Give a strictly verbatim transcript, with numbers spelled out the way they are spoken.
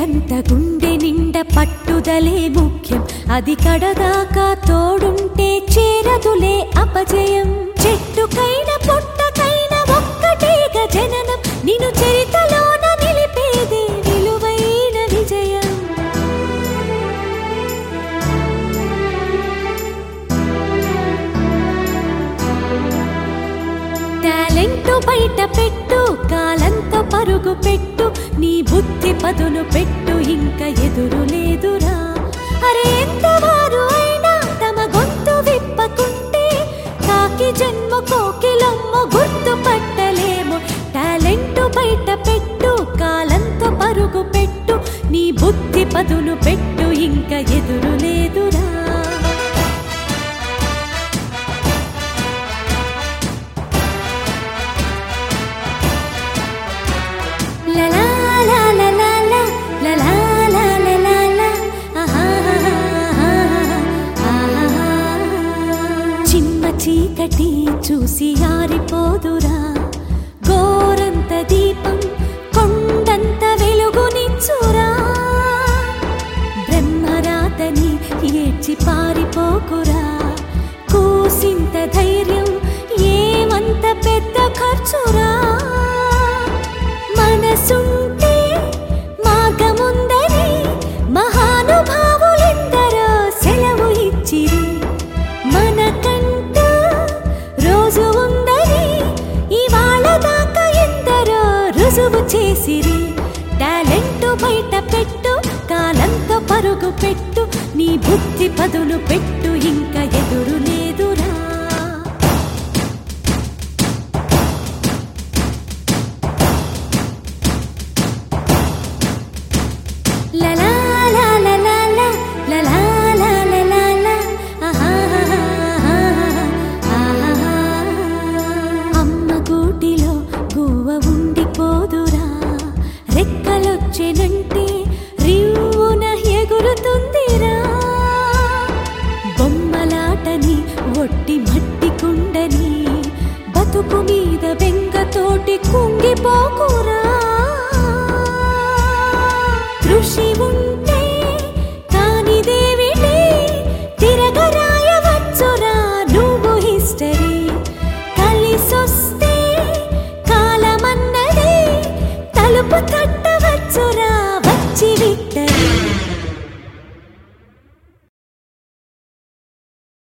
పెళ్ళంత గుండె నిండ పట్టుదలే ముఖ్యం, అది కడదాకా తోడుంటే చేరదులే అపజయం. చెట్టుకైన పుట్టకైన ఒక్కటేగా జననం, నిన్ను చరితలోన నిలిపేదే విలువైన విజయం. టాలెంట్ బయట పెట్టు, కాలంతో పరుగు పెట్టు, నీ బుద్ధి పదును పెట్టు, ఇంకా ఎదురు లేదురా. అరే ఎంతవారు అయినా తమ గొంతు విప్పకుంటే కాకి జన్మ కోకిలమ్మ గుర్తు పట్టలేము. టాలెంట్ బయట పెట్టు, కాలంతో పరుగు పెట్టు, నీ బుద్ధి పదును పెట్టు, ఇంకా ఎదురు లేదురా. చిమ్మ చీకటి చూసి ఆరిపోదురా, గోరంత దీపం కొండంత వెలుగునిచ్చురా. బ్రహ్మరాతని ఏడ్చి పారిపోకురా, కూసింత ధైర్యం ఏమంత పెద్ద ఖర్చురా. మనసుంటే మార్గముందని మహానుభావులెందరో సెలవు ఇచ్చిరి. మనకంటూ రోజు ఉందని ఇవాళ దాకా ఎందరో రుజువు చేసిరి. టాలెంట్ బయట పెట్టు, కాలంతో పరుగు పెట్టు, నీ బుద్ధి పదును పెట్టు, ఇంకా ఎదురు లేదురా. అమ్మ గూటిలో గువ్వ ఉండిపోదురా, రెక్కలొచ్చెనంటే రివ్వున ఎగురుతుందిరా. బొమ్మలాటని ఒట్టి మట్టి కుండని బతుకు మీద బెంగతోటి కుంగిపోకురా.